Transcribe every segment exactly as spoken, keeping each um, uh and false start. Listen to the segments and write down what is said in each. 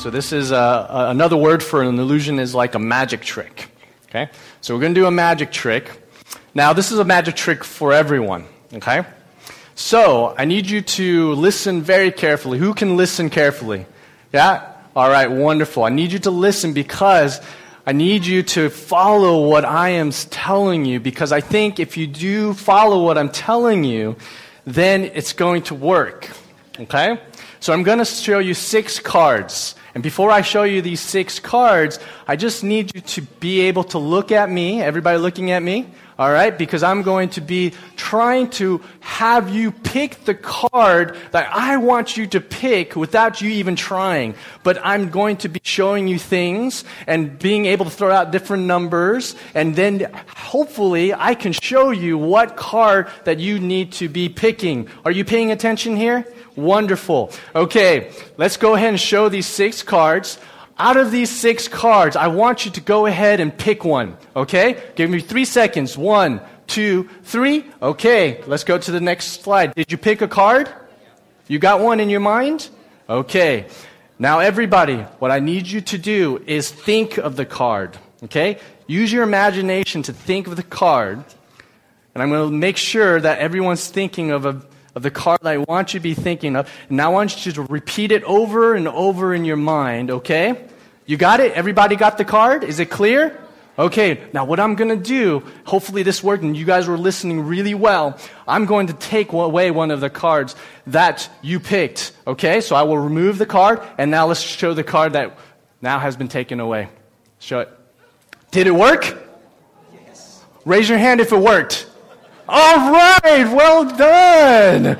So this is uh, uh, another word for an illusion is like a magic trick. Okay? So we're going to do a magic trick. Now, this is a magic trick for everyone. Okay? So I need you to listen very carefully. Who can listen carefully? Yeah? All right, wonderful. I need you to listen because I need you to follow what I am telling you, because I think if you do follow what I'm telling you, then it's going to work. Okay? So I'm going to show you six cards. And before I show you these six cards, I just need you to be able to look at me, everybody looking at me, all right? Because I'm going to be trying to have you pick the card that I want you to pick without you even trying. But I'm going to be showing you things and being able to throw out different numbers, and then hopefully I can show you what card that you need to be picking. Are you paying attention here? Wonderful. Okay, let's go ahead and show these six cards. Out of these six cards, I want you to go ahead and pick one. Okay? Give me three seconds. One, two, three. Okay, let's go to the next slide. Did you pick a card? You got one in your mind? Okay. Now everybody, what I need you to do is think of the card. Okay? Use your imagination to think of the card. And I'm going to make sure that everyone's thinking of a of the card that I want you to be thinking of. And now I want you to repeat it over and over in your mind, okay? You got it? Everybody got the card? Is it clear? Okay, now what I'm going to do, hopefully this worked and you guys were listening really well, I'm going to take away one of the cards that you picked, okay? So I will remove the card, and now let's show the card that now has been taken away. Show it. Did it work? Yes. Raise your hand if it worked. All right, well done.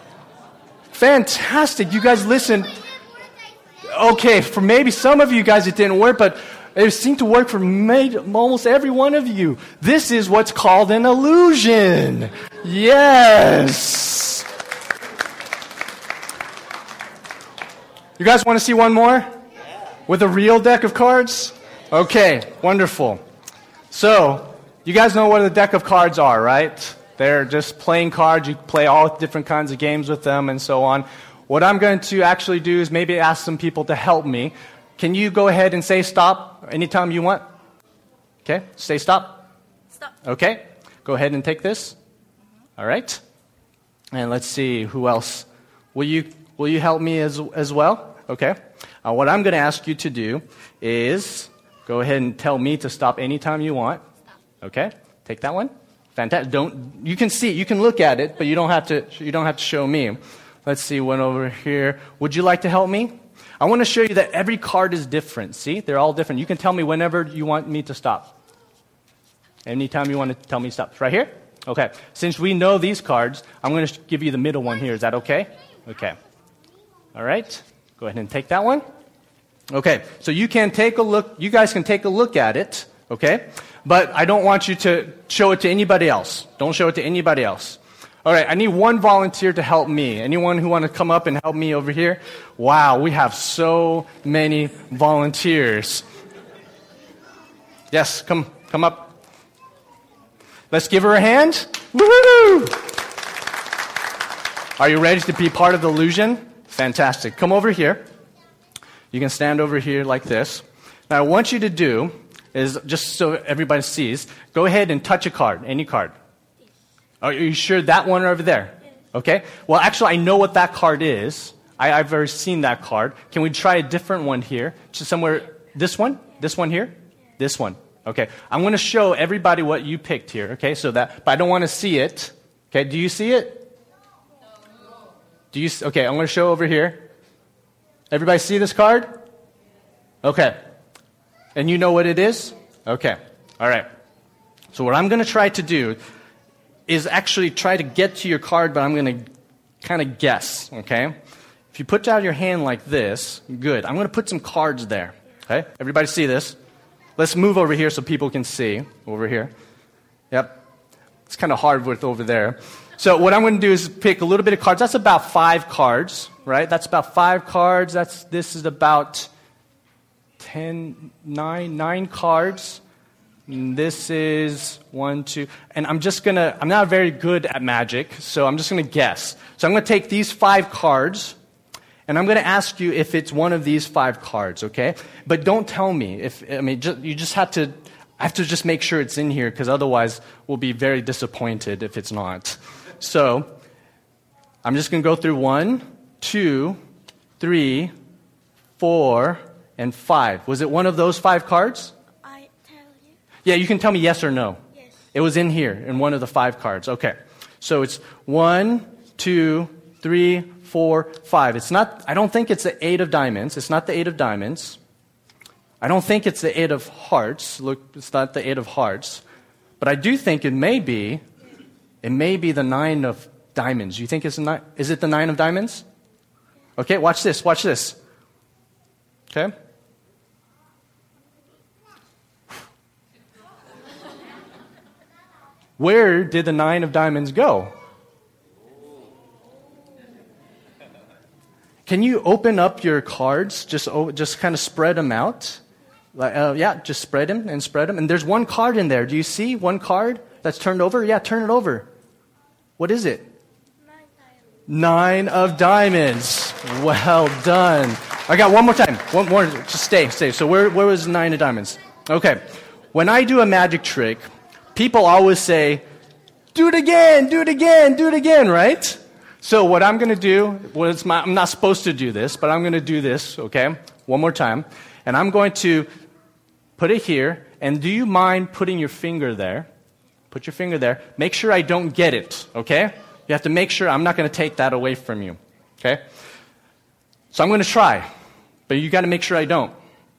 Fantastic. You guys listened. Okay, for maybe some of you guys it didn't work, but it seemed to work for made, almost every one of you. This is what's called an illusion. Yes. You guys want to see one more? With a real deck of cards? Okay, wonderful. So, you guys know what a deck of cards are, right? They're just playing cards. You play all different kinds of games with them and so on. What I'm going to actually do is maybe ask some people to help me. Can you go ahead and say stop anytime you want? Okay, say stop. Stop. Okay, go ahead and take this. All right. And let's see, who else? Will you will you help me as as well? Okay. Uh, what I'm going to ask you to do is go ahead and tell me to stop anytime you want. Okay, take that one. Fantastic. Don't you can see, you can look at it, but you don't have to. You don't have to show me. Let's see one over here. Would you like to help me? I want to show you that every card is different. See, they're all different. You can tell me whenever you want me to stop. Anytime you want to tell me to stop. Right here. Okay. Since we know these cards, I'm going to give you the middle one here. Is that okay? Okay. All right. Go ahead and take that one. Okay. So you can take a look. You guys can take a look at it. Okay. But I don't want you to show it to anybody else. Don't show it to anybody else. All right, I need one volunteer to help me. Anyone who want to come up and help me over here? Wow, we have so many volunteers. Yes, come come up. Let's give her a hand. Woo-hoo! Are you ready to be part of the illusion? Fantastic. Come over here. You can stand over here like this. Now, what I want you to do is, just so everybody sees, go ahead and touch a card, any card. Are you sure that one over there? Okay. Well, actually, I know what that card is. I, I've already seen that card. Can we try a different one here? Just somewhere, this one? This one here? This one. Okay. I'm going to show everybody what you picked here. Okay. So that, but I don't want to see it. Okay. Do you see it? Do you? Okay. I'm going to show over here. Everybody see this card? Okay. And you know what it is? Okay. All right. So what I'm going to try to do is actually try to get to your card, but I'm going to kind of guess, okay? If you put out your hand like this, good. I'm going to put some cards there, okay? Everybody see this? Let's move over here so people can see. Over here. Yep. It's kind of hard with over there. So what I'm going to do is pick a little bit of cards. That's about five cards, right? That's about five cards. That's This is about ten, nine, nine cards. And this is one, two, and I'm just going to, I'm not very good at magic, so I'm just going to guess. So I'm going to take these five cards, And I'm going to ask you if it's one of these five cards, okay? But don't tell me. If I mean, just, you just have to, I have to just make sure it's in here, because otherwise we'll be very disappointed if it's not. So, I'm just going to go through one, two, three, four, and five. Was it one of those five cards? I tell you. Yeah, you can tell me yes or no. Yes. It was in here, in one of the five cards. Okay. So it's one, two, three, four, five. It's not, I don't think it's the eight of diamonds. It's not the eight of diamonds. I don't think it's the eight of hearts. Look, it's not the eight of hearts. But I do think it may be, it may be the nine of diamonds. You think it's a nine? Is it the nine of diamonds? Okay, watch this, watch this. Okay? Where did the nine of diamonds go? Can you open up your cards? Just just kind of spread them out. Like, uh, yeah, just spread them and spread them. And there's one card in there. Do you see one card that's turned over? Yeah, turn it over. What is it? Nine of diamonds. Well done. I got one more time. One more. Just stay, stay. So where, where was nine of diamonds? Okay. When I do a magic trick, people always say, do it again, do it again, do it again, right? So what I'm going to do, well, it's my, I'm not supposed to do this, but I'm going to do this, okay? One more time. And I'm going to put it here. And do you mind putting your finger there? Put your finger there. Make sure I don't get it, okay? You have to make sure I'm not going to take that away from you, okay? So I'm going to try, but you got to make sure I don't.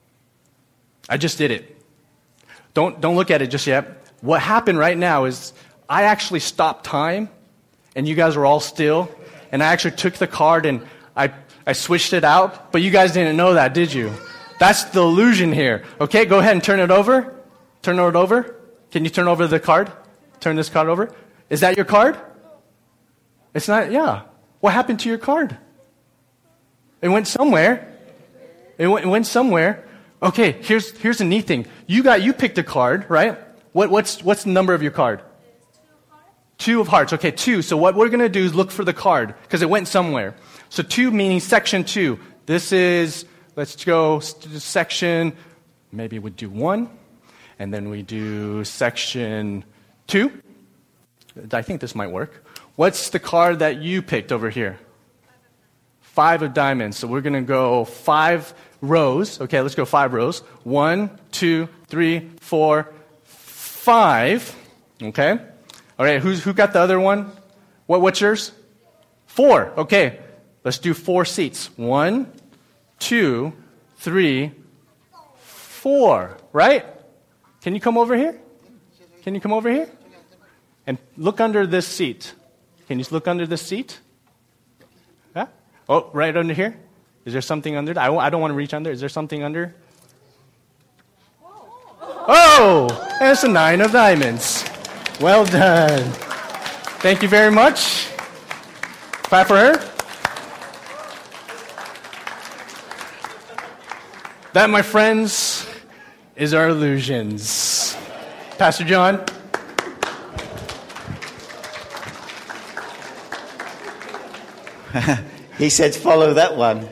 I just did it. Don't don't look at it just yet. What happened right now is I actually stopped time, and you guys were all still, and I actually took the card and I I switched it out, but you guys didn't know that, did you? That's the illusion here. Okay, go ahead and turn it over. Turn it over. Can you turn over the card? Turn this card over. Is that your card? It's not, yeah. What happened to your card? It went somewhere. It went, it went somewhere. Okay, here's here's the neat thing. You got you picked a card, right? What what's what's the number of your card? Two of hearts. Okay, two. So what we're going to do is look for the card because it went somewhere. So two meaning section two. This is, let's go section, maybe we do one, and then we do section two. I think this might work. What's the card that you picked over here? Five of diamonds. So we're going to go five rows. Okay, let's go five rows. One, two, three, four, five. Okay. All right, who's, who got the other one? What, what's yours? Four. Okay, let's do four seats. One, two, three, four. Right? Can you come over here? Can you come over here? And look under this seat. Can you look under this seat? Yeah? Oh, right under here? Is there something under? I, I don't want to reach under. Is there something under? Oh, that's a nine of diamonds. Well done. Thank you very much. Clap for her. That, my friends, is our illusions. Pastor John. He said, follow that one.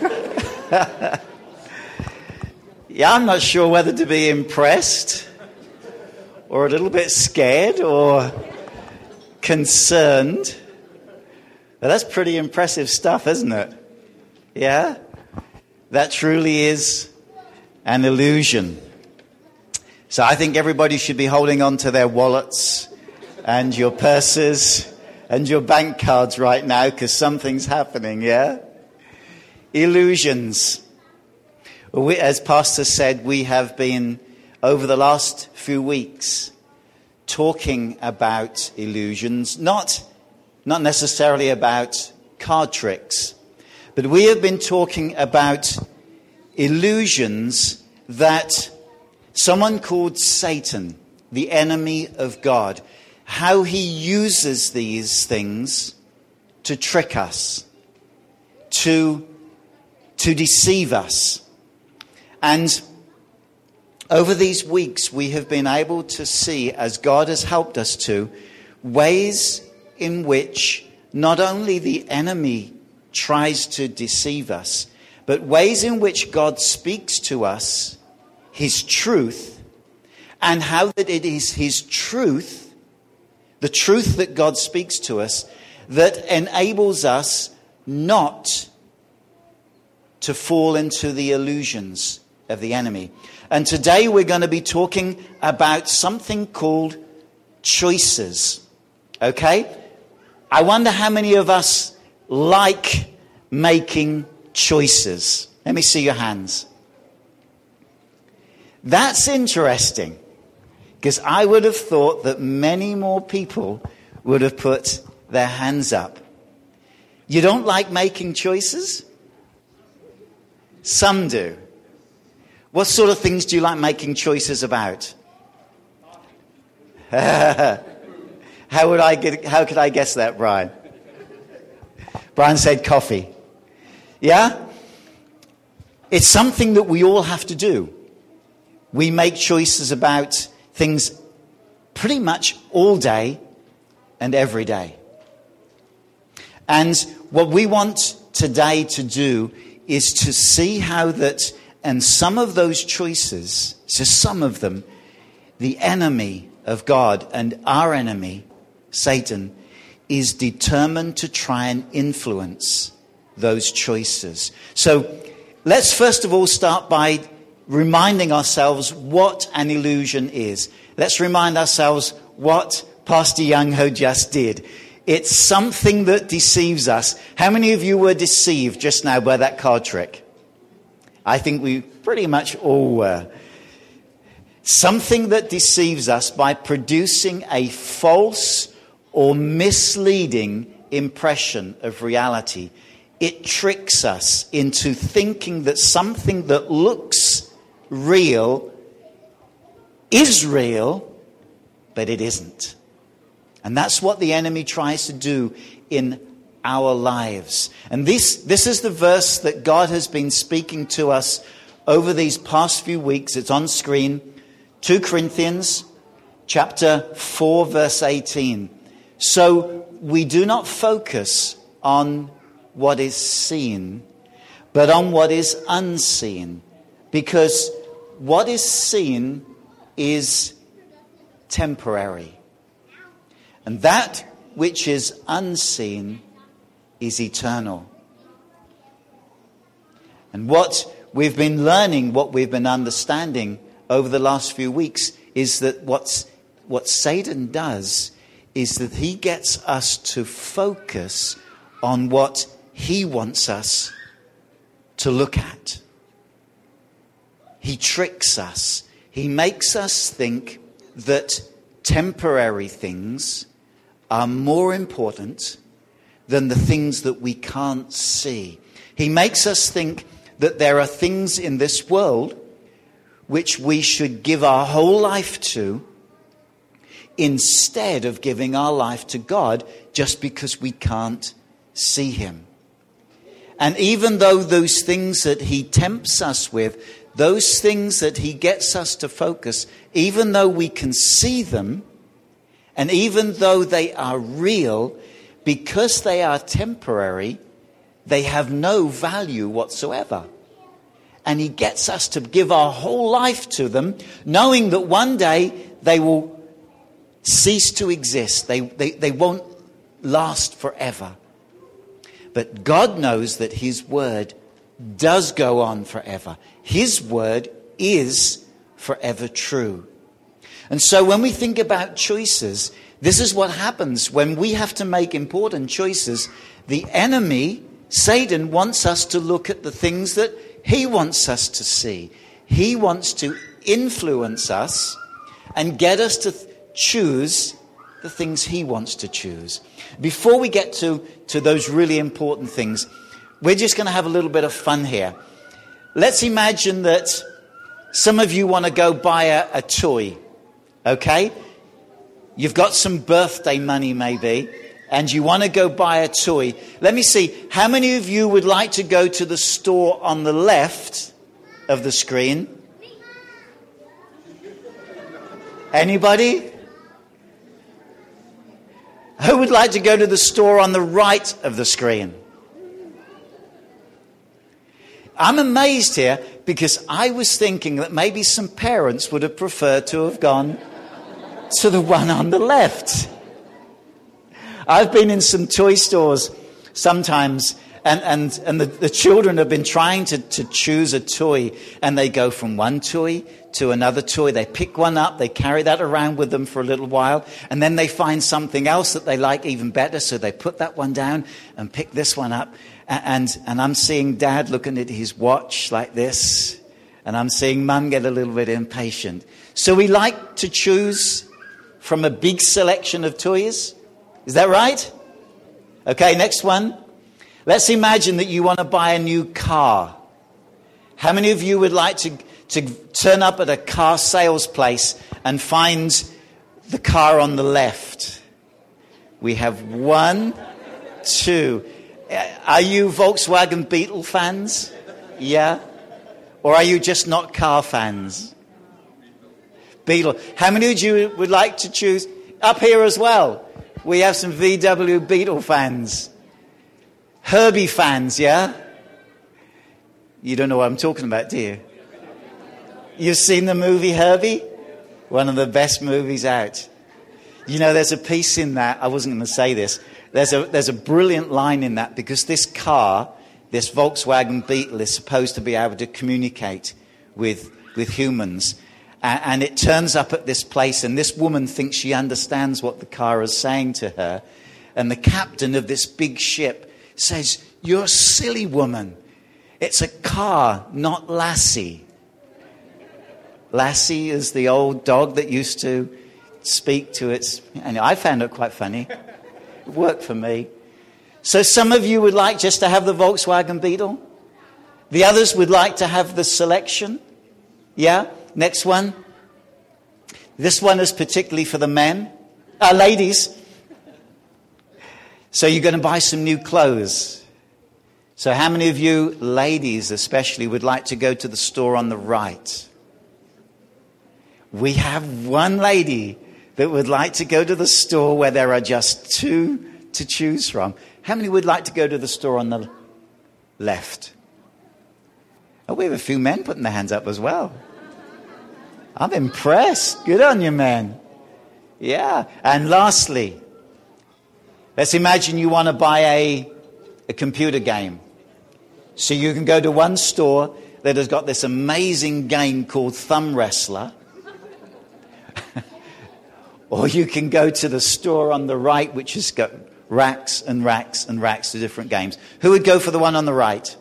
Yeah, I'm not sure whether to be impressed or a little bit scared or concerned. But that's pretty impressive stuff, isn't it? Yeah? That truly is an illusion. So I think everybody should be holding on to their wallets and your purses and your bank cards right now, because something's happening, yeah? Illusions. We, as Pastor said, we have been, over the last few weeks, talking about illusions. Not, not necessarily about card tricks, but we have been talking about illusions that someone called Satan, the enemy of God, how he uses these things to trick us, to, to deceive us. And over these weeks, we have been able to see, as God has helped us to, ways in which not only the enemy tries to deceive us, but ways in which God speaks to us his truth, and how that it is his truth, the truth that God speaks to us, that enables us not to fall into the illusions of the enemy. And today we're going to be talking about something called choices. Okay? I wonder how many of us like making choices. Let me see your hands. That's interesting, because I would have thought that many more people would have put their hands up. You don't like making choices? Some do. What sort of things do you like making choices about? How would I get, how could I guess that, Brian? Brian said coffee. Yeah? It's something that we all have to do. We make choices about things pretty much all day and every day. And what we want today to do is to see how that, and some of those choices, just some of them, the enemy of God and our enemy, Satan, is determined to try and influence those choices. So let's first of all start by reminding ourselves what an illusion is. Let's remind ourselves what Pastor Youngho just did. It's something that deceives us. How many of you were deceived just now by that card trick? I think we pretty much all were. Something that deceives us by producing a false or misleading impression of reality. It tricks us into thinking that something that looks real is real, but it isn't. And that's what the enemy tries to do in our lives. And this, this is the verse that God has been speaking to us over these past few weeks. It's on screen. Second Corinthians chapter four, verse eighteen. So we do not focus on what is seen, but on what is unseen. Because what is seen is temporary. And that which is unseen is eternal. And what we've been learning, what we've been understanding over the last few weeks is that what's, what Satan does is that he gets us to focus on what he wants us to look at. He tricks us. He makes us think that temporary things are more important than the things that we can't see. He makes us think that there are things in this world which we should give our whole life to instead of giving our life to God just because we can't see him. And even though those things that he tempts us with, those things that he gets us to focus, even though we can see them, and even though they are real, because they are temporary, they have no value whatsoever. And he gets us to give our whole life to them, knowing that one day they will cease to exist. They, they, they won't last forever. But God knows that his word does go on forever. His word is forever true. And so when we think about choices, this is what happens when we have to make important choices. The enemy, Satan, wants us to look at the things that he wants us to see. He wants to influence us and get us to th- choose the things he wants to choose. Before we get to, to those really important things, we're just going to have a little bit of fun here. Let's imagine that some of you want to go buy a, a toy, okay? You've got some birthday money maybe, and you want to go buy a toy. Let me see, how many of you would like to go to the store on the left of the screen? Anybody? Who would like to go to the store on the right of the screen? I'm amazed here because I was thinking that maybe some parents would have preferred to have gone to the one on the left. I've been in some toy stores sometimes, and, and, and the, the children have been trying to, to choose a toy, and they go from one toy to another toy. They pick one up, they carry that around with them for a little while, and then they find something else that they like even better, so they put that one down and pick this one up. And, and I'm seeing Dad looking at his watch like this, and I'm seeing Mum get a little bit impatient. So we like to choose from a big selection of toys. Is that right? Okay, next one. Let's imagine that you want to buy a new car. How many of you would like to, to turn up at a car sales place and find the car on the left? We have one, two. Are you Volkswagen Beetle fans? Yeah? Or are you just not car fans? Beetle. How many of you would like to choose? Up here as well. We have some V W Beetle fans. Herbie fans, yeah? You don't know what I'm talking about, do you? You've seen the movie Herbie? One of the best movies out. You know, there's a piece in that. I wasn't going to say this. There's a, there's a brilliant line in that because this car, this Volkswagen Beetle, is supposed to be able to communicate with, with humans. And, and it turns up at this place, and this woman thinks she understands what the car is saying to her. And the captain of this big ship says, "You're a silly woman. It's a car, not Lassie." Lassie is the old dog that used to speak to its... And I found it quite funny. It worked for me. So some of you would like just to have the Volkswagen Beetle. The others would like to have the Selection. Yeah? Next one. This one is particularly for the men. Uh, ladies. So you're going to buy some new clothes. So how many of you, ladies especially, would like to go to the store on the right? We have one lady that would like to go to the store where there are just two to choose from. How many would like to go to the store on the left? Oh, we have a few men putting their hands up as well. I'm impressed. Good on you, men. Yeah. And lastly, let's imagine you want to buy a, a computer game. So you can go to one store that has got this amazing game called Thumb Wrestler. Or you can go to the store on the right, which has got racks and racks and racks of different games. Who would go for the one on the right?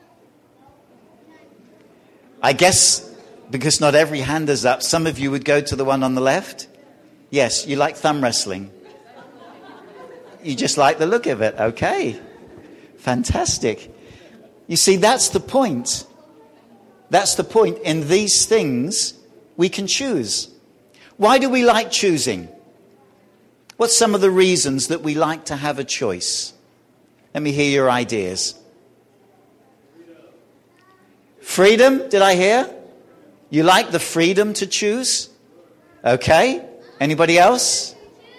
I guess, because not every hand is up, some of you would go to the one on the left. Yes, you like thumb wrestling. You just like the look of it. Okay. Fantastic. You see, that's the point. That's the point. In these things, we can choose. Why do we like choosing? What's some of the reasons that we like to have a choice? Let me hear your ideas. Freedom, did I hear? You like the freedom to choose? Okay. Anybody else?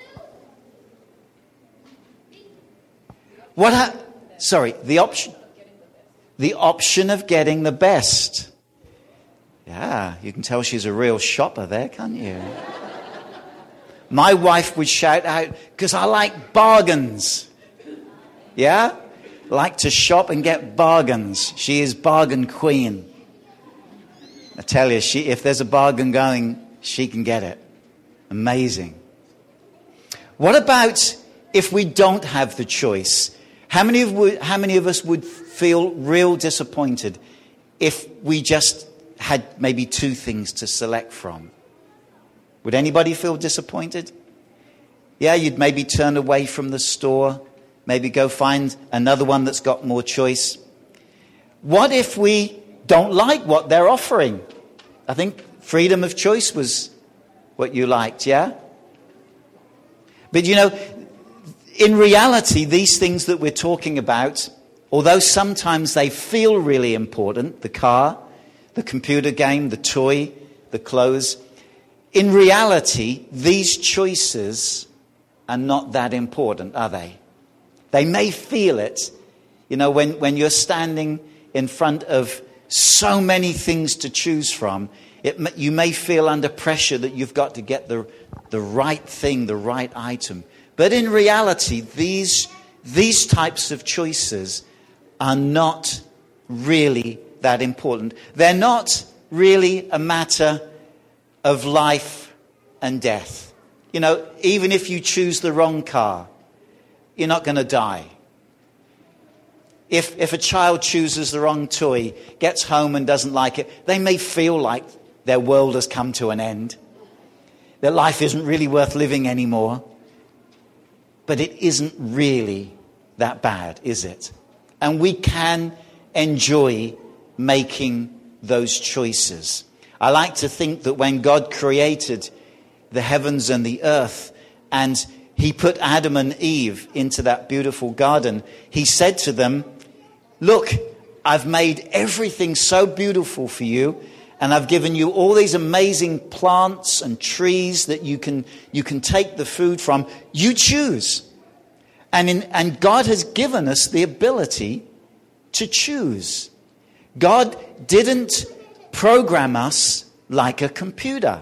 What ha- Sorry, the option. The option of getting the best. Yeah, you can tell she's a real shopper there, can't you? My wife would shout out, because I like bargains. Yeah? Like to shop and get bargains. She is bargain queen. I tell you, she, if there's a bargain going, she can get it. Amazing. What about if we don't have the choice? How many of, how many of us would feel real disappointed if we just had maybe two things to select from? Would anybody feel disappointed? Yeah, you'd maybe turn away from the store, maybe go find another one that's got more choice. What if we don't like what they're offering? I think freedom of choice was what you liked, yeah? But you know, in reality, these things that we're talking about, although sometimes they feel really important, the car, the computer game, the toy, the clothes, in reality, these choices are not that important, are they? They may feel it. You know, when, when you're standing in front of so many things to choose from, it, you may feel under pressure that you've got to get the, the right thing, the right item. But in reality, these, these types of choices are not really that important. They're not really a matter of life and death. You know, even if you choose the wrong car, you're not going to die. If, if a child chooses the wrong toy, gets home and doesn't like it, they may feel like their world has come to an end, that life isn't really worth living anymore. But it isn't really that bad, is it? And we can enjoy making those choices. I like to think that when God created the heavens and the earth, and he put Adam and Eve into that beautiful garden, he said to them, look, I've made everything so beautiful for you, and I've given you all these amazing plants and trees that you can you can take the food from. You choose. And in, and God has given us the ability to choose. God didn't program us like a computer.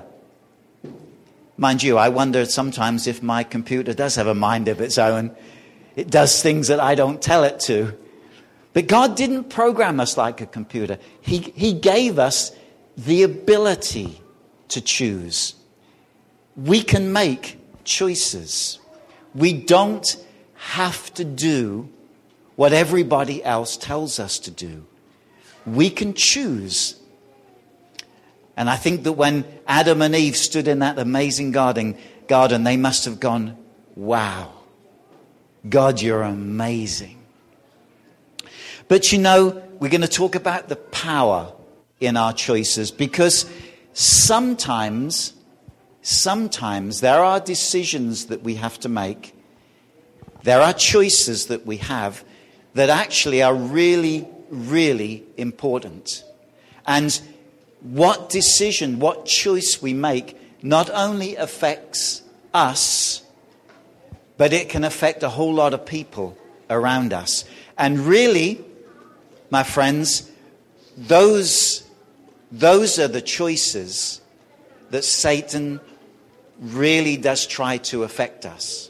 Mind you, I wonder sometimes if my computer does have a mind of its own. It does things that I don't tell it to. But God didn't program us like a computer. He, he gave us the ability to choose. We can make choices. We don't have to do what everybody else tells us to do. We can choose. And I think that when Adam and Eve stood in that amazing garden, garden, they must have gone, wow, God, you're amazing. But you know, we're going to talk about the power in our choices, because sometimes, sometimes there are decisions that we have to make. There are choices that we have that actually are really, really important. And what decision, what choice we make not only affects us, but it can affect a whole lot of people around us. And really, my friends, those, those are the choices that Satan really does try to affect us.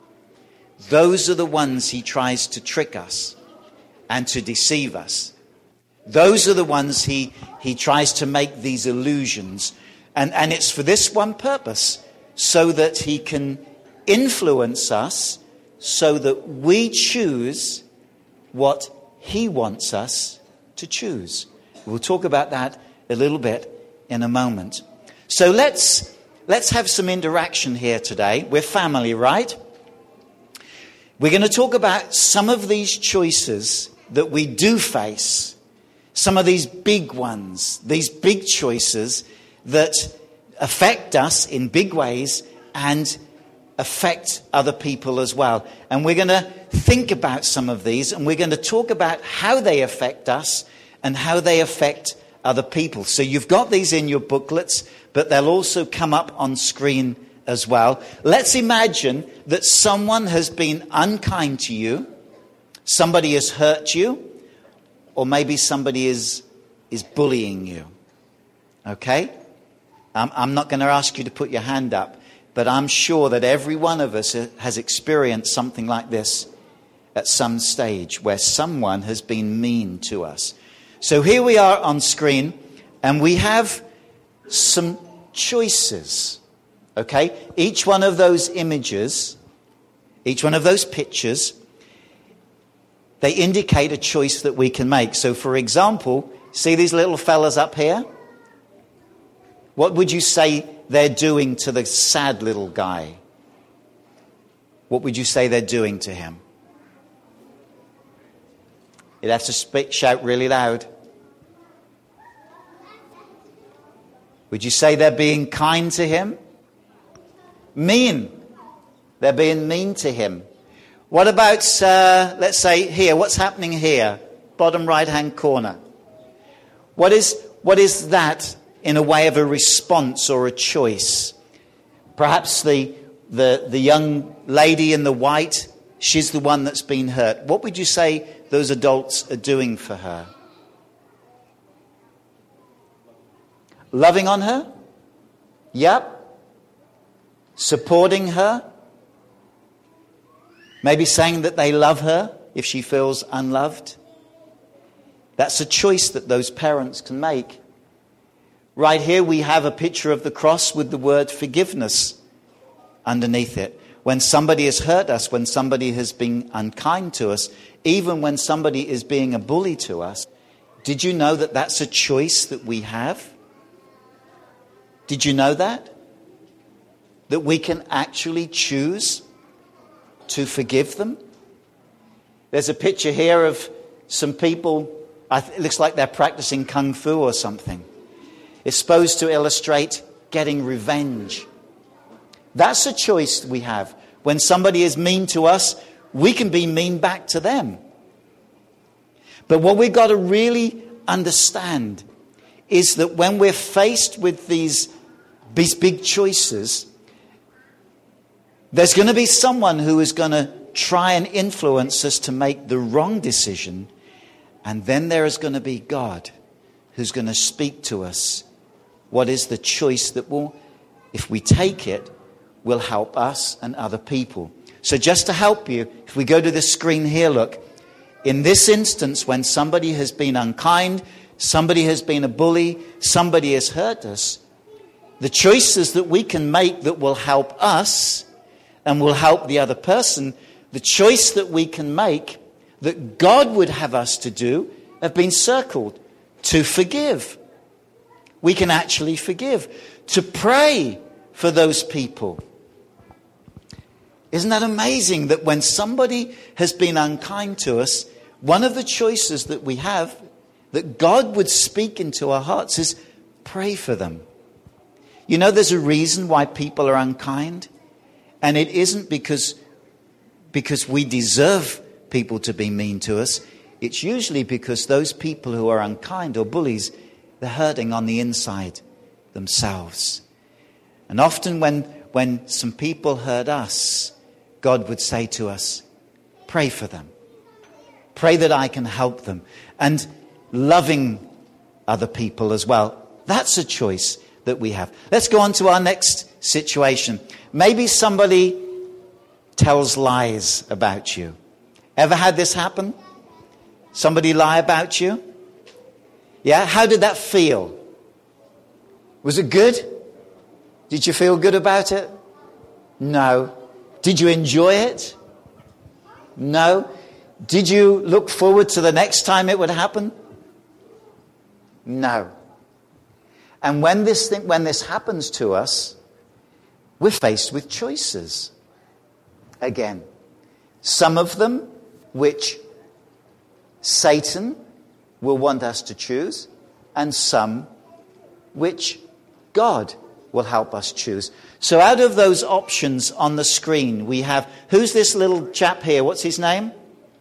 Those are the ones he tries to trick us and to deceive us. Those are the ones he, he tries to make these illusions. And, and it's for this one purpose, so that he can influence us, so that we choose what he wants us to choose. We'll talk about that a little bit in a moment. So let's, let's have some interaction here today. We're family, right? We're going to talk about some of these choices that we do face. Some of these big ones, these big choices that affect us in big ways and affect other people as well. And we're going to think about some of these, and we're going to talk about how they affect us and how they affect other people. So you've got these in your booklets, but they'll also come up on screen as well. Let's imagine that someone has been unkind to you, somebody has hurt you, or maybe somebody is is bullying you. Okay? I'm, I'm not going to ask you to put your hand up, but I'm sure that every one of us has experienced something like this at some stage, where someone has been mean to us. So here we are on screen, and we have some choices. Okay? Each one of those images, each one of those pictures, they indicate a choice that we can make. So, for example, see these little fellas up here? What would you say they're doing to the sad little guy? What would you say they're doing to him? You'd have to speak, shout really loud. Would you say they're being kind to him? Mean. They're being mean to him. What about, uh, let's say, here? What's happening here? Bottom right-hand corner. What is, what is that in a way of a response or a choice? Perhaps the, the, the young lady in the white, she's the one that's been hurt. What would you say those adults are doing for her? Loving on her? Yep. Supporting her? Maybe saying that they love her if she feels unloved? That's a choice that those parents can make. Right here we have a picture of the cross with the word forgiveness underneath it. When somebody has hurt us, when somebody has been unkind to us, even when somebody is being a bully to us, did you know that that's a choice that we have? Did you know that? That we can actually choose to forgive them? There's a picture here of some people, it looks like they're practicing kung fu or something. It's supposed to illustrate getting revenge. That's a choice we have. When somebody is mean to us, we can be mean back to them. But what we've got to really understand is that when we're faced with these, these big choices, there's going to be someone who is going to try and influence us to make the wrong decision. And then there is going to be God who's going to speak to us. What is the choice that will, if we take it, will help us and other people. So just to help you, if we go to the screen here, look. In this instance, when somebody has been unkind, somebody has been a bully, somebody has hurt us, the choices that we can make that will help us and will help the other person, the choice that we can make that God would have us to do have been circled. To forgive. We can actually forgive. To pray for those people. Isn't that amazing that when somebody has been unkind to us, one of the choices that we have, that God would speak into our hearts, is pray for them. You know, there's a reason why people are unkind. And it isn't because, because we deserve people to be mean to us. It's usually because those people who are unkind or bullies, they're hurting on the inside themselves. And often when, when some people hurt us, God would say to us, pray for them. Pray that I can help them. And loving other people as well. That's a choice that we have. Let's go on to our next situation. Maybe somebody tells lies about you. Ever had this happen? Somebody lie about you? Yeah? How did that feel? Was it good? Did you feel good about it? No. Did you enjoy it? No. Did you look forward to the next time it would happen? No. And when this thing, when this happens to us, we're faced with choices. Again, some of them which Satan will want us to choose, and some which God will help us choose. So out of those options on the screen, we have, who's this little chap here? What's his name?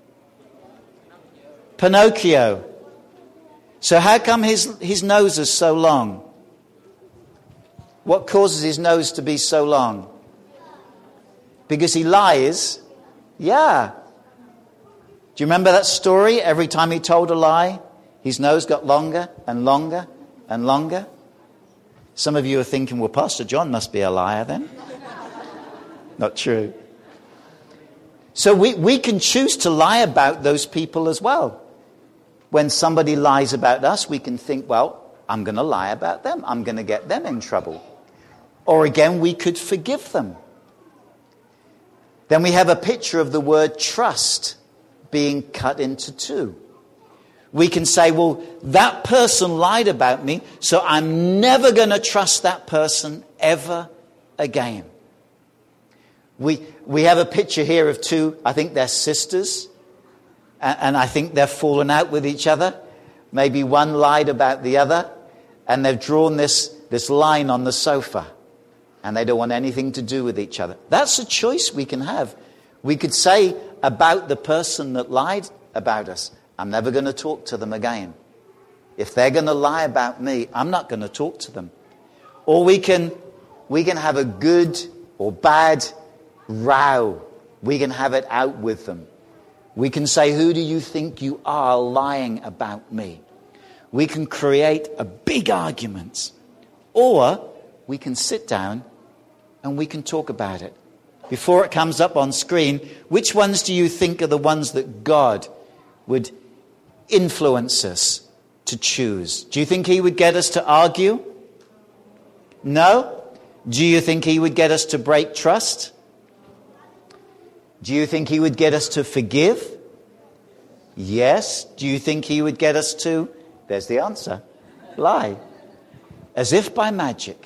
Pinocchio. So how come his, his nose is so long? What causes his nose to be so long? Because he lies? Yeah. Do you remember that story? Every time he told a lie, his nose got longer and longer and longer. Some of you are thinking, well, Pastor John must be a liar then. Not true. So we, we can choose to lie about those people as well. When somebody lies about us, we can think, well, I'm going to lie about them. I'm going to get them in trouble. Or again, we could forgive them. Then we have a picture of the word trust being cut into two. We can say, well, that person lied about me, so I'm never going to trust that person ever again. We we have a picture here of two, I think they're sisters, and, and I think they're fallen out with each other. Maybe one lied about the other, and they've drawn this, this line on the sofa, and they don't want anything to do with each other. That's a choice we can have. We could say about the person that lied about us, I'm never going to talk to them again. If they're going to lie about me, I'm not going to talk to them. Or we can, we can have a good or bad row. We can have it out with them. We can say, who do you think you are lying about me? We can create a big argument Or we can sit down and we can talk about it. Before it comes up on screen, which ones do you think are the ones that God would influence us to choose? Do you think he would get us to argue? No? Do you think he would get us to break trust? Do you think he would get us to forgive? Yes. Do you think he would get us to, there's the answer, lie? As if by magic.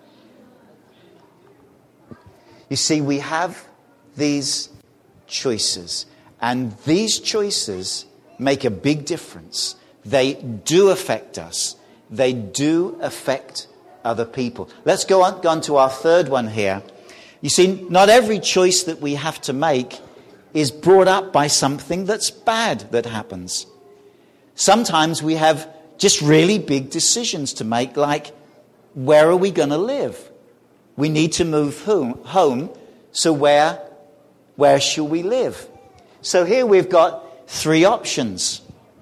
You see, we have these choices, and these choices make a big difference. They do affect us. They do affect other people. Let's go on, go on to our third one here. You see, not every choice that we have to make is brought up by something that's bad that happens. Sometimes we have just really big decisions to make, like, where are we going to live? We need to move home, home so where, where shall we live? So here we've got three options.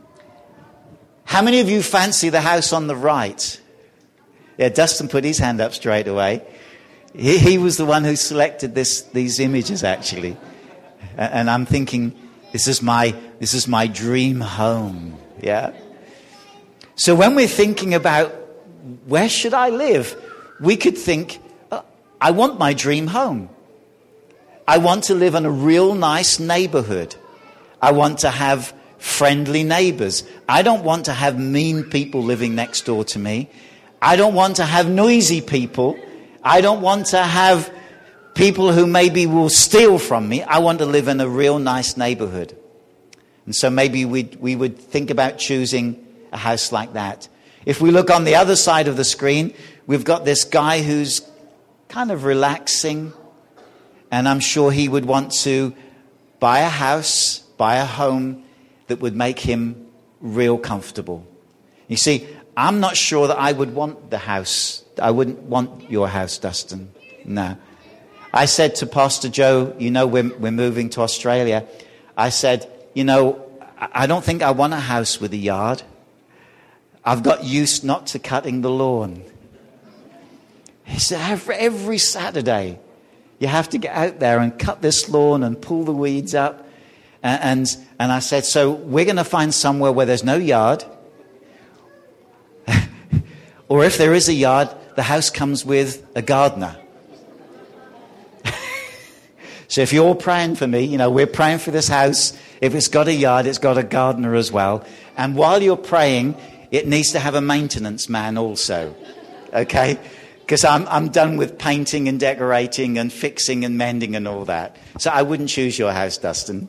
How many of you fancy the house on the right? Yeah, Dustin put his hand up straight away. He, he was the one who selected this, these images, actually. And I'm thinking, this is my, this is my dream home. Yeah. So when we're thinking about where should I live, we could think, oh, I want my dream home. I want to live in a real nice neighborhood. I want to have friendly neighbors. I don't want to have mean people living next door to me. I don't want to have noisy people. I don't want to have people who maybe will steal from me. I want to live in a real nice neighborhood. And so maybe we'd, we would think about choosing a house like that. If we look on the other side of the screen, we've got this guy who's kind of relaxing. And I'm sure he would want to buy a house, buy a home that would make him real comfortable. You see, I'm not sure that I would want the house. I wouldn't want your house, Dustin. No. I said to Pastor Joe, you know, we're, we're moving to Australia. I said, you know, I don't think I want a house with a yard. I've got used not to cutting the lawn. He said, every, every Saturday, you have to get out there and cut this lawn and pull the weeds up. And, and, and I said, so we're going to find somewhere where there's no yard. Or if there is a yard, the house comes with a gardener. So if you're all praying for me, you know, we're praying for this house. If it's got a yard, it's got a gardener as well. And while you're praying, it needs to have a maintenance man also. Okay? Because I'm, I'm done with painting and decorating and fixing and mending and all that. So I wouldn't choose your house, Dustin.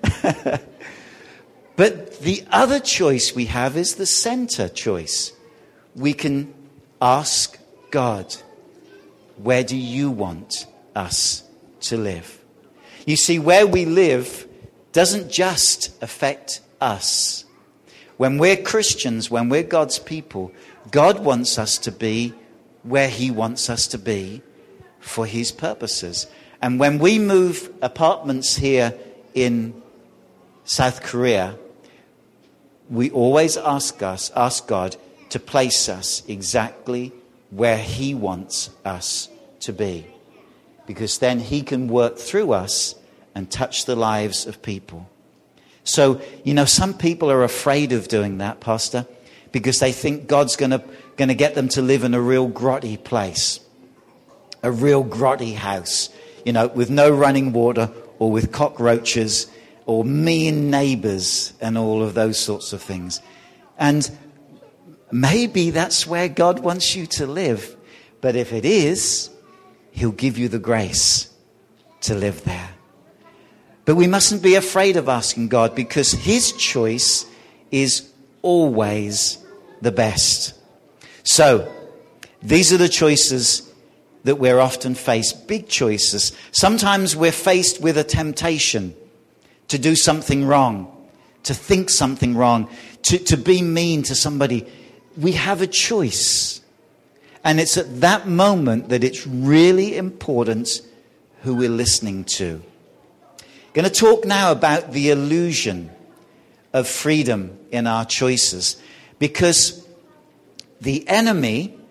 But the other choice we have is the center choice. We can ask God, where do you want us to live? You see, where we live doesn't just affect us. When we're Christians, when we're God's people, God wants us to be where he wants us to be for his purposes. And when we move apartments here in South Korea, we always ask us, ask God to place us exactly where he wants us to be. Because then he can work through us and touch the lives of people. So, you know, some people are afraid of doing that, Pastor, because they think God's going to going to get them to live in a real grotty place, a real grotty house, you know, with no running water or with cockroaches or mean neighbors and all of those sorts of things. And maybe that's where God wants you to live. But if it is, he'll give you the grace to live there. But we mustn't be afraid of asking God, because his choice is always the best. So, these are the choices that we're often faced, big choices. Sometimes we're faced with a temptation to do something wrong, to think something wrong, to, to be mean to somebody. We have a choice. And it's at that moment that it's really important who we're listening to. I'm going to talk now about the illusion of freedom in our choices, because the enemy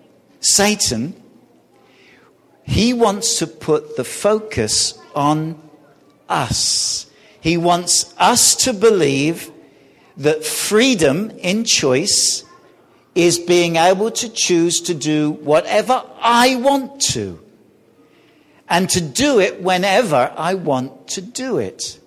Satan, he wants to put the focus on us. He wants us to believe that freedom in choice is being able to choose to do whatever I want to, and to do it whenever I want to do it.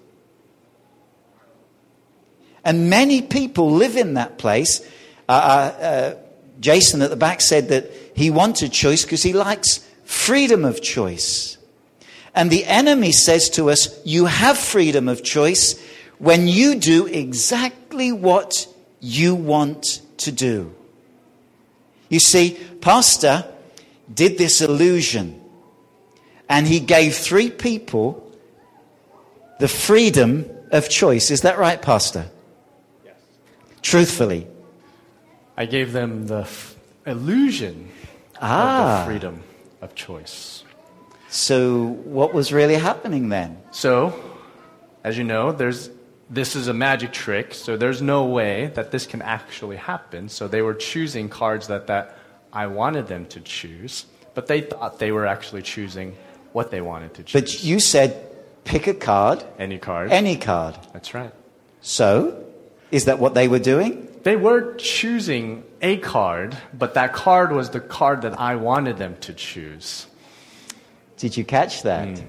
And many people live in that place. Uh, uh, Jason at the back said that he wanted choice because he likes freedom of choice. And the enemy says to us, you have freedom of choice when you do exactly what you want to do. You see, Pastor did this illusion, and he gave three people the freedom of choice. Is that right, Pastor? Yes. Truthfully. I gave them the f- illusion ah. of the freedom of choice. So what was really happening then? So, as you know, there's this is a magic trick, so there's no way that this can actually happen. So they were choosing cards that, that I wanted them to choose, but they thought they were actually choosing what they wanted to choose. But you said pick a card. Any card. Any card. That's right. So, is that what they were doing? They were choosing a card, but that card was the card that I wanted them to choose. Did you catch that? Mm.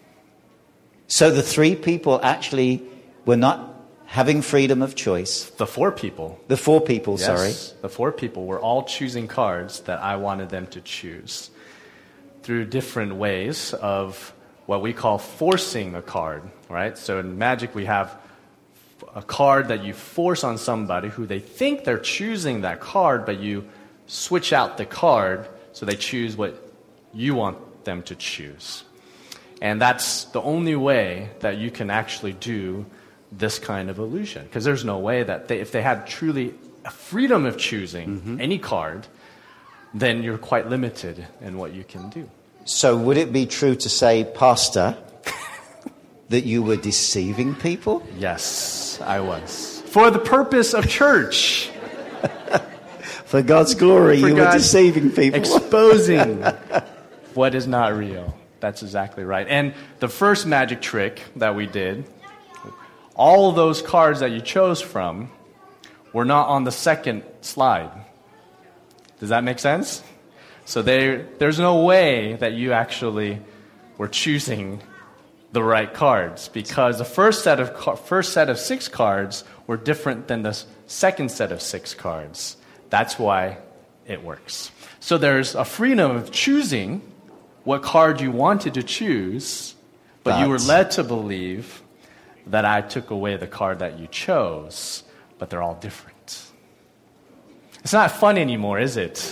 So the three people actually were not having freedom of choice. The four people. The four people, yes, sorry. The four people were all choosing cards that I wanted them to choose through different ways of what we call forcing a card, right? So in Magic we have a card that you force on somebody who they think they're choosing that card, but you switch out the card so they choose what you want them to choose. And that's the only way that you can actually do this kind of illusion. Because there's no way that they, if they had truly a freedom of choosing mm-hmm. any card, then you're quite limited in what you can do. So would it be true to say, Pastor, that you were deceiving people? Yes, I was. For the purpose of church. For God's glory, For you God were deceiving people. Exposing what is not real. That's exactly right. And the first magic trick that we did, all those cards that you chose from were not on the second slide. Does that make sense? So they, there's no way that you actually were choosing the right cards, because the first set of first set of six cards were different than the second set of six cards. That's why it works. So there's a freedom of choosing what card you wanted to choose, but That's... you were led to believe that I took away the card that you chose, but they're all different. It's not fun anymore, is it?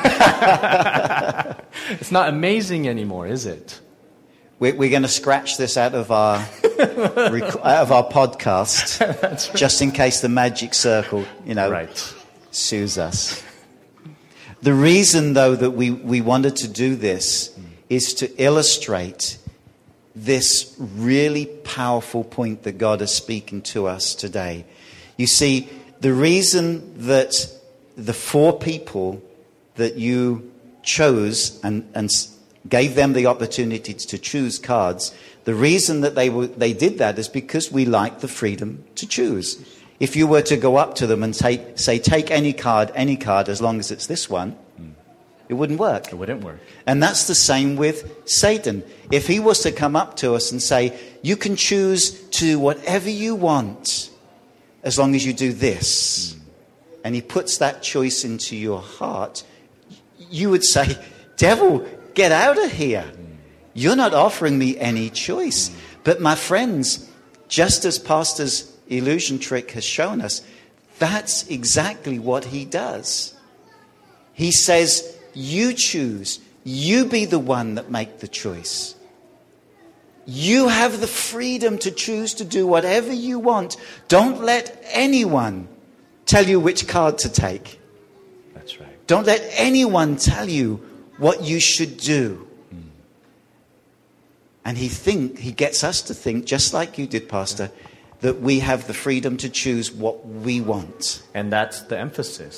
It's not amazing anymore, is it? We're going to scratch this out of our rec- out of our podcast, right. Just in case the magic circle, you know, right. sues us. The reason, though, that we, we wanted to do this mm. is to illustrate this really powerful point that God is speaking to us today. You see, the reason that the four people that you chose and, and gave them the opportunity to choose cards, the reason that they were, they did that is because we like the freedom to choose. If you were to go up to them and take, say, take any card, any card, as long as it's this one, mm. it wouldn't work. It wouldn't work. And that's the same with Satan. If he was to come up to us and say, you can choose to do whatever you want as long as you do this, mm. and he puts that choice into your heart, you would say, devil, get out of here. Mm. You're not offering me any choice. Mm. But my friends, just as Pastor's illusion trick has shown us, that's exactly what he does. He says, you choose. You be the one that make the choice. You have the freedom to choose to do whatever you want. Don't let anyone tell you which card to take. That's right. Don't let anyone tell you what you should do. Mm. And he think he gets us to think, just like you did, Pastor, that we have the freedom to choose what we want. And that's the emphasis.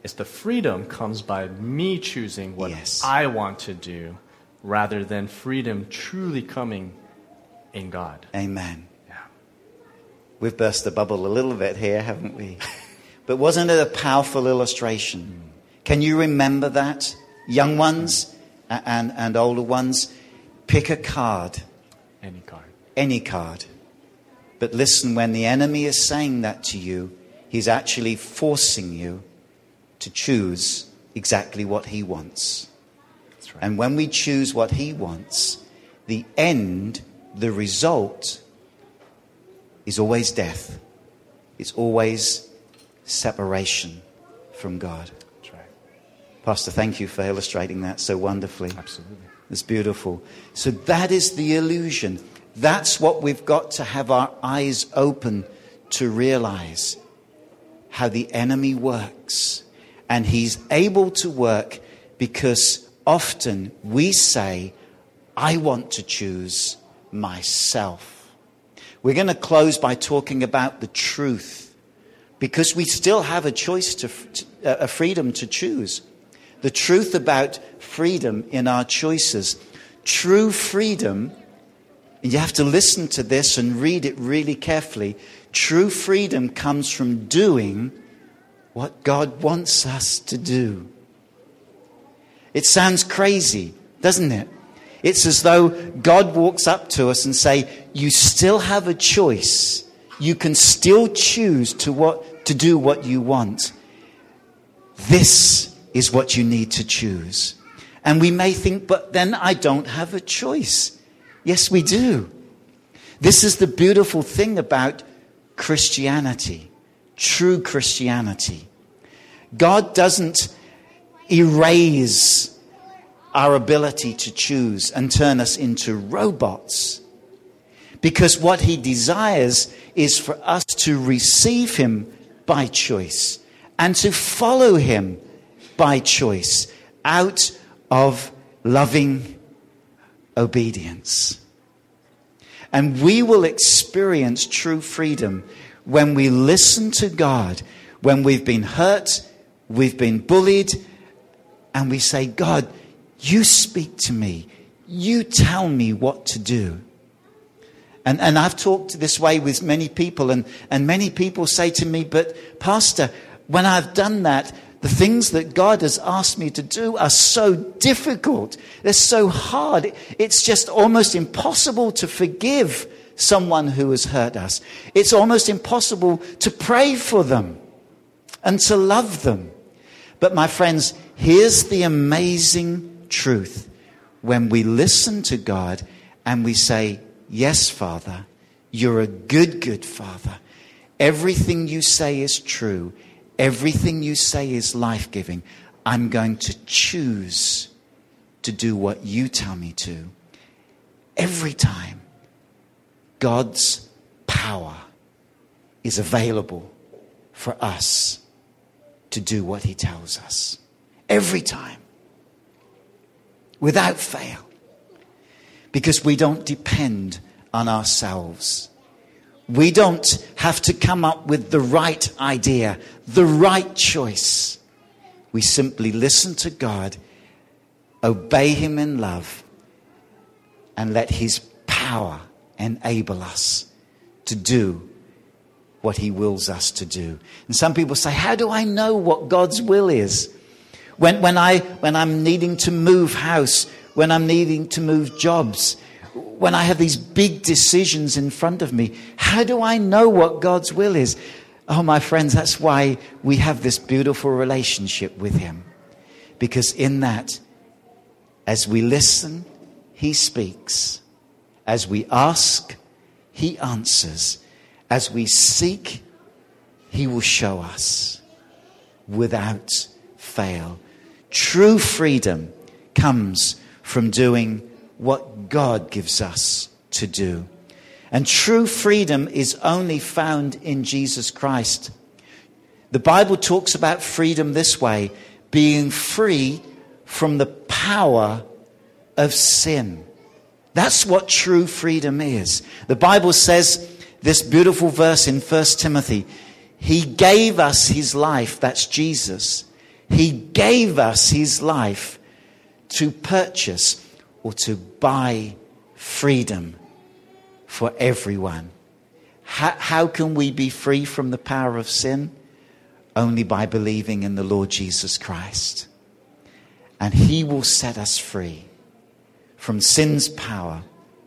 It's the freedom comes by me choosing what Yes. I want to do rather than freedom truly coming in God. Amen. Yeah. We've burst the bubble a little bit here, haven't we? But wasn't it a powerful illustration? Can you remember that? Young ones and, and older ones, pick a card, Any card. any card. But listen, when the enemy is saying that to you, he's actually forcing you to choose exactly what he wants. That's right. And when we choose what he wants, the end, the result, is always death. It's always separation from God. That's right. Pastor, thank you for illustrating that so wonderfully. Absolutely. It's beautiful. So that is the illusion. That's what we've got to have our eyes open to realize, how the enemy works. And he's able to work because often we say, I want to choose myself. We're going to close by talking about the truth, because we still have a choice, to, a freedom to choose. The truth about freedom in our choices. True freedom, and you have to listen to this and read it really carefully. True freedom comes from doing what God wants us to do. It sounds crazy, doesn't it? It's as though God walks up to us and say, you still have a choice. You can still choose to what to do what you want. This is what you need to choose. And we may think, but then I don't have a choice. Yes, we do. This is the beautiful thing about Christianity, true Christianity. God doesn't erase our ability to choose and turn us into robots. Because what he desires is for us to receive him by choice and to follow him by choice out of loving obedience. And we will experience true freedom when we listen to God, when we've been hurt, we've been bullied, and we say, God, you speak to me. You tell me what to do. And, and I've talked this way with many people, and, and many people say to me, but Pastor, when I've done that, the things that God has asked me to do are so difficult. They're so hard. It's just almost impossible to forgive someone who has hurt us. It's almost impossible to pray for them and to love them. But my friends, here's the amazing truth. When we listen to God and we say, yes, Father, you're a good, good Father. Everything you say is true. Everything you say is life-giving. I'm going to choose to do what you tell me to. Every time, God's power is available for us to do what he tells us. Every time. Without fail. Because we don't depend on ourselves. We don't have to come up with the right idea, the right choice. We simply listen to God, obey him in love, and let his power enable us to do what he wills us to do. And some people say, how do I know what God's will is? When, when, I, when I'm needing to move house, when I'm needing to move jobs, when I have these big decisions in front of me, how do I know what God's will is? Oh, my friends, that's why we have this beautiful relationship with him. Because in that, as we listen, he speaks. As we ask, he answers. As we seek, he will show us without fail. True freedom comes from doing what God gives us to do. And true freedom is only found in Jesus Christ. The Bible talks about freedom this way: being free from the power of sin. That's what true freedom is. The Bible says this beautiful verse in First Timothy, he gave us his life, that's Jesus. He gave us his life to purchase or to buy freedom for everyone. How, how can we be free from the power of sin? Only by believing in the Lord Jesus Christ. And he will set us free from sin's power.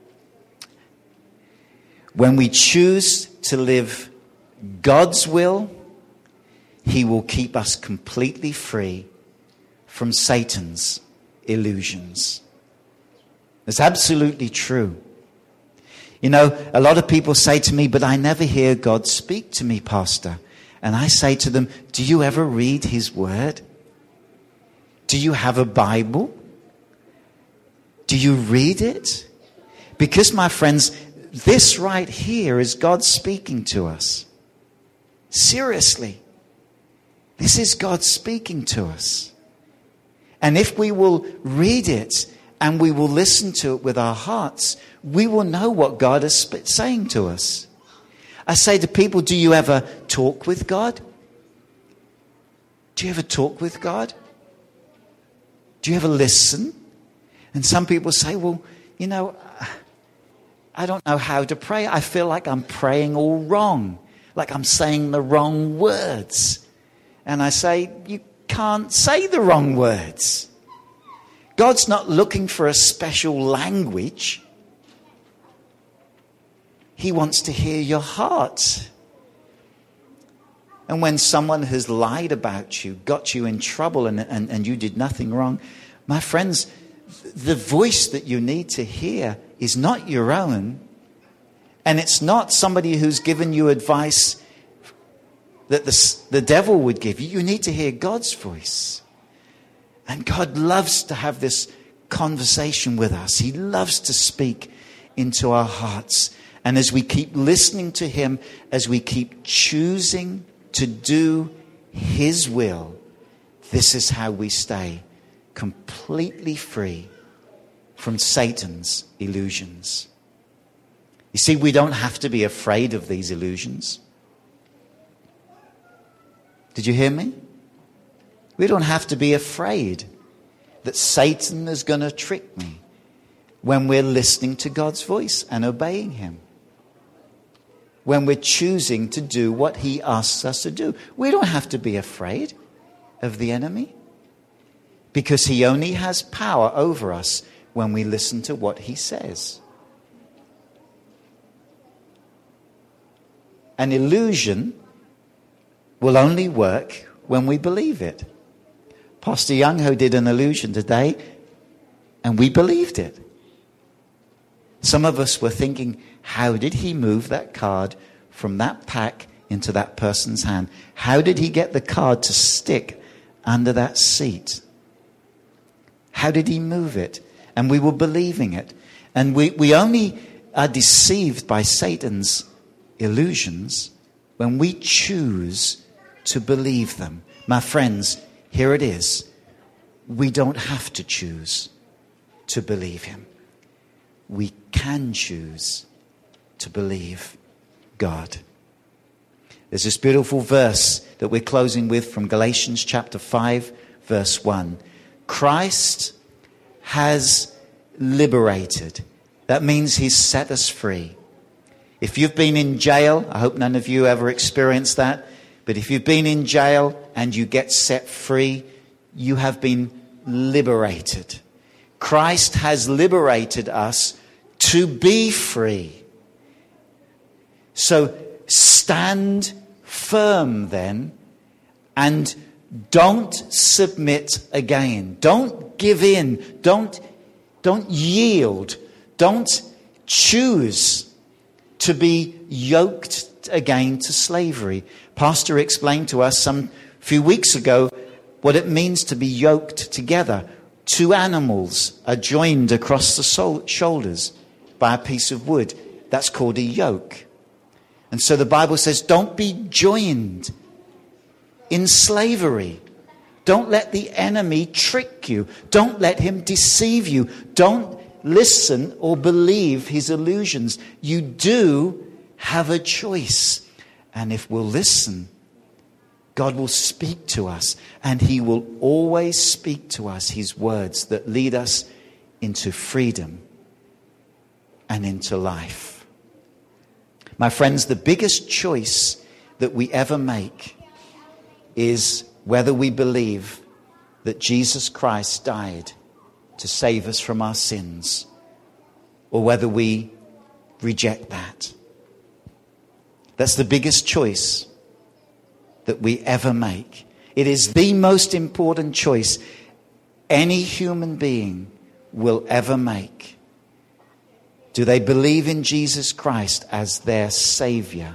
When we choose to live God's will, he will keep us completely free from Satan's illusions. It's absolutely true. You know, a lot of people say to me, but I never hear God speak to me, Pastor. And I say to them, do you ever read his word? Do you have a Bible? Do you read it? Because, my friends, this right here is God speaking to us. Seriously. This is God speaking to us. And if we will read it and we will listen to it with our hearts, we will know what God is saying to us. I say to people, do you ever talk with God? Do you ever talk with God? Do you ever listen? And some people say, well, you know, I don't know how to pray. I feel like I'm praying all wrong, like I'm saying the wrong words. And I say, you can't say the wrong words. God's not looking for a special language. He wants to hear your heart. And when someone has lied about you, got you in trouble, and, and, and you did nothing wrong, my friends, the voice that you need to hear is not your own. And it's not somebody who's given you advice that the, the devil would give you. You need to hear God's voice. And God loves to have this conversation with us. He loves to speak into our hearts. And as we keep listening to him, as we keep choosing to do his will, this is how we stay completely free from Satan's illusions. You see, we don't have to be afraid of these illusions. Did you hear me? We don't have to be afraid that Satan is going to trick me when we're listening to God's voice and obeying him. When we're choosing to do what he asks us to do. We don't have to be afraid of the enemy, because he only has power over us when we listen to what he says. An illusion will only work when we believe it. Pastor Youngho did an illusion today, and we believed it. Some of us were thinking, how did he move that card from that pack into that person's hand? How did he get the card to stick under that seat? How did he move it? And we were believing it. And we, we only are deceived by Satan's illusions when we choose to believe them. My friends, here it is. We don't have to choose to believe him. We can choose to believe God. There's this beautiful verse that we're closing with from Galatians chapter five, verse one. Christ has liberated. That means he's set us free. If you've been in jail, I hope none of you ever experienced that, but if you've been in jail and you get set free, you have been liberated. Christ has liberated us to be free. So stand firm then, and don't submit again. Don't give in. Don't, don't yield. Don't choose to be yoked again to slavery. Pastor explained to us some few weeks ago what it means to be yoked together. Two animals are joined across the sol- shoulders by a piece of wood. That's called a yoke. And so the Bible says, don't be joined in slavery. Don't let the enemy trick you. Don't let him deceive you. Don't listen or believe his illusions. You do have a choice. And if we'll listen, God will speak to us, and he will always speak to us his words that lead us into freedom and into life. My friends, the biggest choice that we ever make is whether we believe that Jesus Christ died to save us from our sins, or whether we reject that. That's the biggest choice that we ever make. It is the most important choice any human being will ever make. Do they believe in Jesus Christ as their Savior?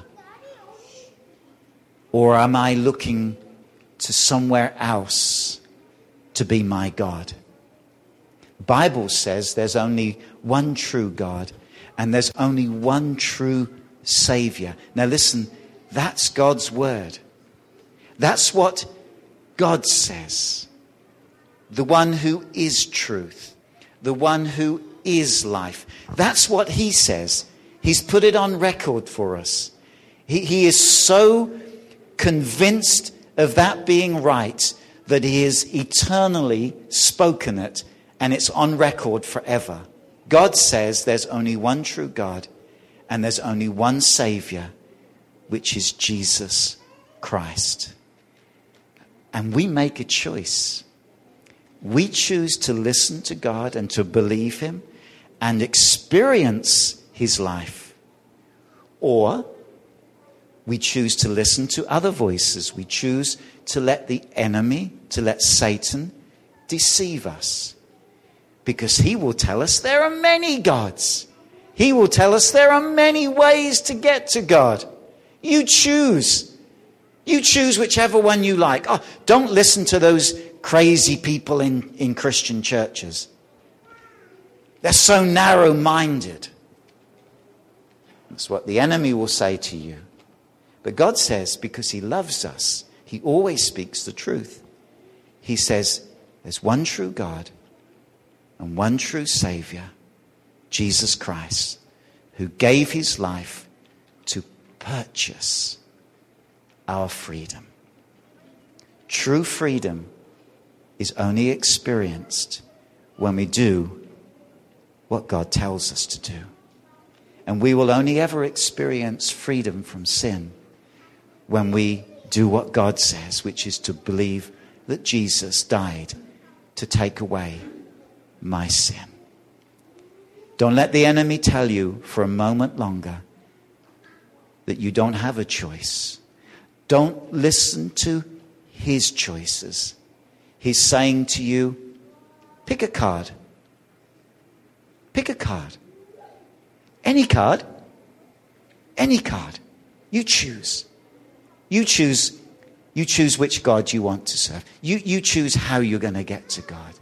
Or am I looking to somewhere else to be my God? The Bible says there's only one true God, and there's only one true Savior. Now listen, that's God's word. That's what God says. The one who is truth. The one who is life. That's what he says. He's put it on record for us. He, he is so convinced of that being right that he has eternally spoken it, and it's on record forever. God says there's only one true God, and there's only one Savior, which is Jesus Christ. And we make a choice. We choose to listen to God and to believe him and experience his life. Or we choose to listen to other voices. We choose to let the enemy, to let Satan deceive us. Because he will tell us there are many gods. He will tell us there are many ways to get to God. You choose. You choose whichever one you like. Oh, don't listen to those crazy people in, in Christian churches. They're so narrow-minded. That's what the enemy will say to you. But God says, because he loves us, he always speaks the truth. He says, there's one true God and one true Savior, Jesus Christ, who gave his life to purchase our freedom. True freedom is only experienced when we do what God tells us to do. And we will only ever experience freedom from sin when we do what God says, which is to believe that Jesus died to take away my sin. Don't let the enemy tell you for a moment longer that you don't have a choice. Don't listen to his choices. He's saying to you, pick a card. Pick a card. Any card. Any card. You choose. You choose. You choose which God you want to serve. You, you choose how you're going to get to God.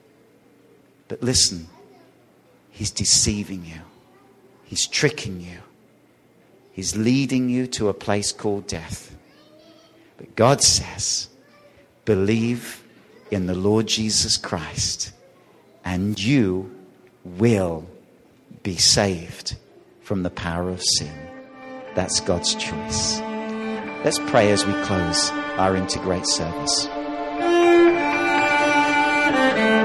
But listen, he's deceiving you. He's tricking you. He's leading you to a place called death. But God says, believe in the Lord Jesus Christ, and you will be saved from the power of sin. That's God's choice. Let's pray as we close our Integrate service.